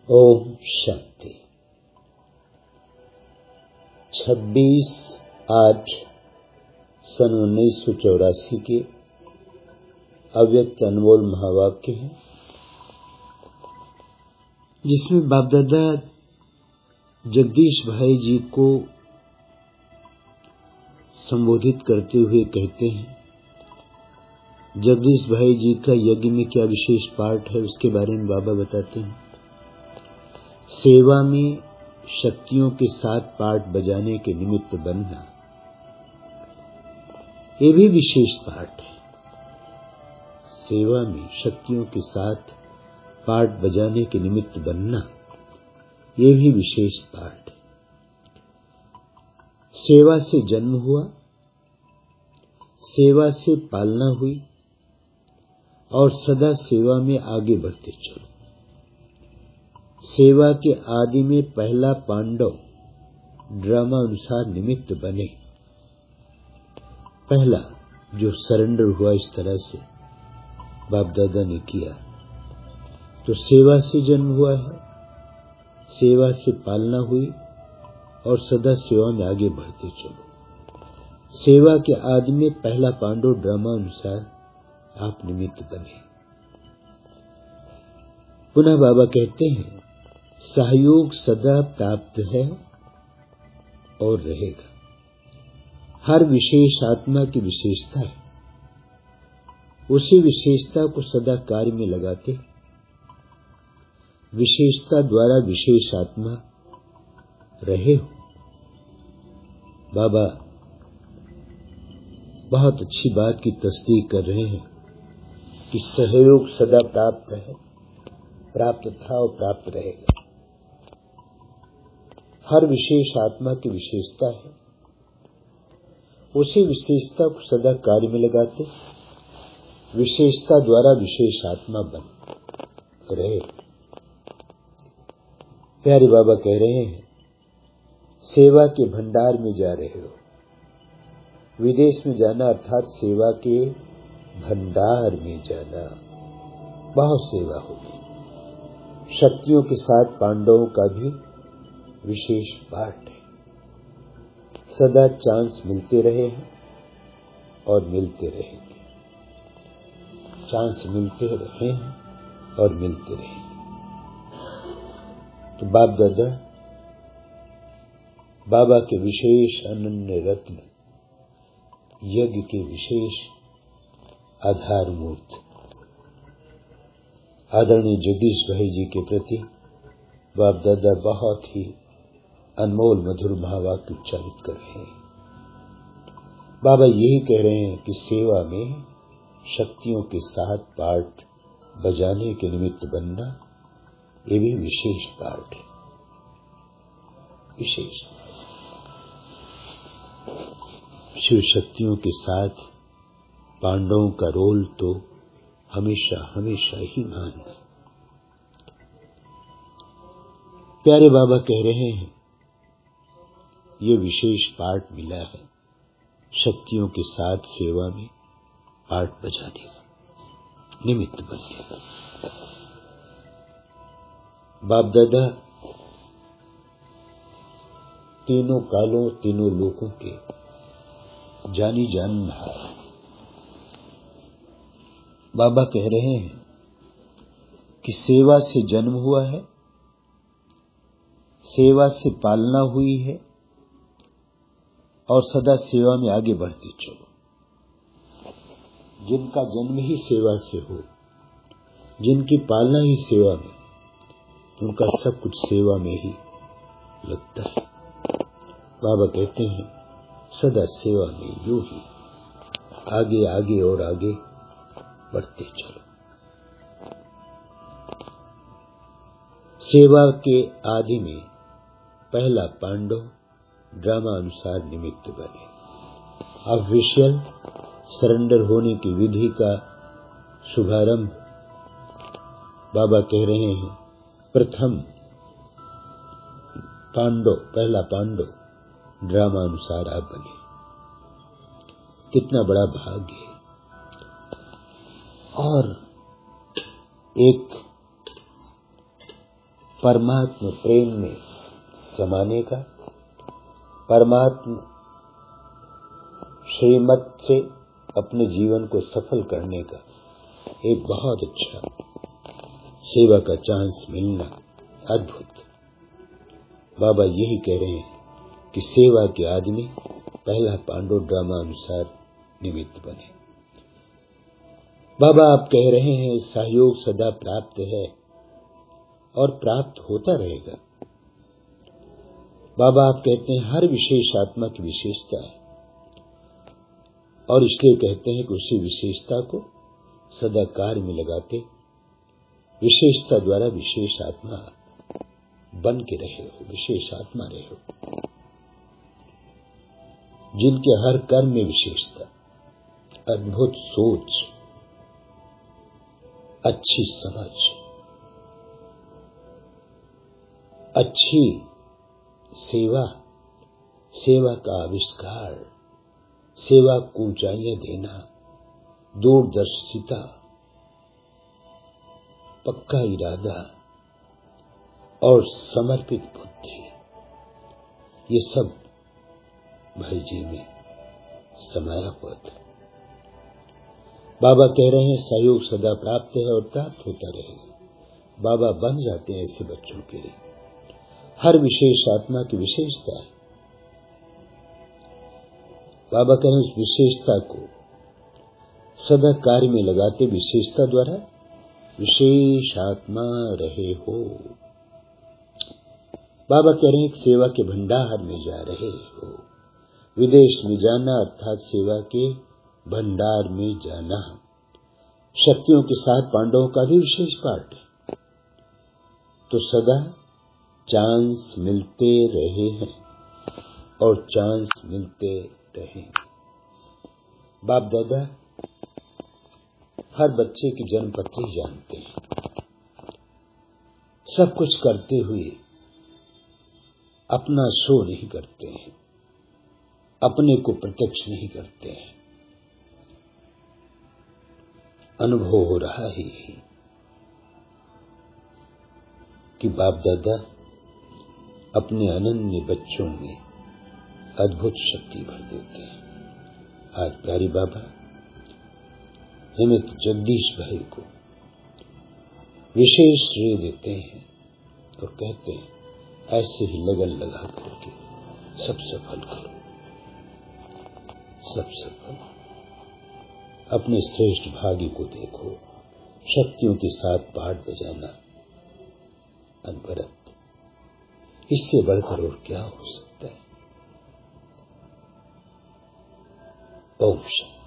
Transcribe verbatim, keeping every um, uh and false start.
ओम शांति। छब्बीस आठ सन उन्नीस सौ चौरासी के अव्यक्त अनमोल महावाक्य है, जिसमें बाप दादा जगदीश भाई जी को संबोधित करते हुए कहते हैं, जगदीश भाई जी का यज्ञ में क्या विशेष पार्ट है उसके बारे में बाबा बताते हैं। सेवा में शक्तियों के साथ पार्ट बजाने के निमित्त बनना, ये भी विशेष पार्ट है। सेवा में शक्तियों के साथ पार्ट बजाने के निमित्त बनना, ये भी विशेष पार्ट है। सेवा से जन्म हुआ, सेवा से पालना हुई और सदा सेवा में आगे बढ़ते चलो। सेवा के आदि में पहला पांडव ड्रामा अनुसार निमित्त बने, पहला जो सरेंडर हुआ इस तरह से बाप दादा ने किया, तो सेवा से जन्म हुआ है, सेवा से पालना हुई और सदा सेवा में आगे बढ़ते चलो। सेवा के आदि में पहला पांडव ड्रामा अनुसार आप निमित्त बने। पुनः बाबा कहते हैं, सहयोग सदा प्राप्त है और रहेगा। हर विशेष आत्मा की विशेषता है, उसी विशेषता को सदा कार्य में लगाते, विशेषता द्वारा विशेष आत्मा रहे हो। बाबा बहुत अच्छी बात की तस्दीक कर रहे हैं कि सहयोग सदा प्राप्त है, प्राप्त था और प्राप्त रहेगा। हर विशेष आत्मा की विशेषता है, उसी विशेषता को सदा कार्य में लगाते, विशेषता द्वारा विशेष आत्मा बन रहे। प्यारे बाबा कह रहे हैं, सेवा के भंडार में जा रहे हो। विदेश में जाना अर्थात सेवा के भंडार में जाना। बहुत सेवा होती। शक्तियों के साथ पांडवों का भी विशेष पार्ट है। सदा चांस मिलते रहे हैं और मिलते रहेंगे। चांस मिलते रहे हैं और मिलते रहेंगे। तो बाप दादा बाबा के विशेष अनन्य रत्न, यज्ञ के विशेष आधार मूर्त आदरणीय जगदीश भाई जी के प्रति बाप दादा बहुत ही अनमोल मधुर महावाक्य उच्चारित कर रहे हैं। बाबा यही कह रहे हैं कि सेवा में शक्तियों के साथ पार्ट बजाने के निमित्त बनना, ये भी विशेष पार्ट है। विशेष शिव शक्तियों के साथ पांडवों का रोल तो हमेशा हमेशा ही मान है। प्यारे बाबा कह रहे हैं, ये विशेष पार्ट मिला है शक्तियों के साथ सेवा में पार्ट बजाने का, निमित्त बनने का। बाप दादा तीनों कालों तीनों लोगों के जानी जान महाराज बाबा कह रहे हैं कि सेवा से जन्म हुआ है, सेवा से पालना हुई है और सदा सेवा में आगे बढ़ते चलो। जिनका जन्म ही सेवा से हो, जिनकी पालना ही सेवा में, उनका सब कुछ सेवा में ही लगता है। बाबा कहते हैं, सदा सेवा में यूं ही आगे आगे और आगे बढ़ते चलो। सेवा के आदि में पहला पांडव ड्रामा अनुसार निमित्त बने। ऑफिशियल सरेंडर होने की विधि का शुभारंभ बाबा कह रहे हैं, प्रथम पांडव, पहला पांडव ड्रामा अनुसार आप बने। कितना बड़ा भाग्य है। और एक परमात्मा प्रेम में समाने का, परमात्मा श्रीमत से अपने जीवन को सफल करने का एक बहुत अच्छा सेवा का चांस मिलना अद्भुत। बाबा यही कह रहे हैं कि सेवा के आदमी पहला पांडव ड्रामा अनुसार निमित्त बने। बाबा आप कह रहे हैं सहयोग सदा प्राप्त है और प्राप्त होता रहेगा। बाबा आप कहते हैं हर विशेष आत्मा की विशेषता है और इसलिए कहते हैं कि उसी विशेषता को सदा कार्य में लगाते विशेषता द्वारा विशेष आत्मा बन के रहे हो, विशेष आत्मा रहे हो, जिनके हर कर्म में विशेषता, अद्भुत सोच, अच्छी समझ, अच्छी सेवा, सेवा का आविष्कार, सेवा को ऊंचाइयां देना, दूरदर्शिता, पक्का इरादा और समर्पित बुद्धि, ये सब भाई जी में समाया हुआ था। बाबा कह रहे हैं सहयोग सदा प्राप्त है और प्राप्त होता रहेगा। बाबा बन जाते हैं ऐसे बच्चों के लिए। हर विशेष आत्मा की विशेषता है। बाबा कह रहे हैं उस विशेषता को सदा कार्य में लगाते विशेषता द्वारा विशेष आत्मा रहे हो। बाबा कह रहे हैं सेवा के भंडार में जा रहे हो। विदेश में जाना अर्थात सेवा के भंडार में जाना। शक्तियों के साथ पांडवों का भी विशेष पाठ है। तो सदा चांस मिलते रहे हैं और चांस मिलते रहे। बाप दादा हर बच्चे की जन्म पत्री जानते हैं। सब कुछ करते हुए अपना शो नहीं करते हैं, अपने को प्रत्यक्ष नहीं करते हैं। अनुभव हो रहा है कि बाप दादा अपने अनन्य बच्चों में अद्भुत शक्ति भर देते हैं। आज प्यारी बाबा हिमित जगदीश भाई को विशेष श्रेय देते हैं और कहते हैं ऐसे ही लगन लगा करके सब सफल करो, सब सफल। अपने श्रेष्ठ भाग्य को देखो, शक्तियों के साथ पाठ बजाना अनवरत, इससे बढ़कर और क्या हो सकता है। ओम शांति।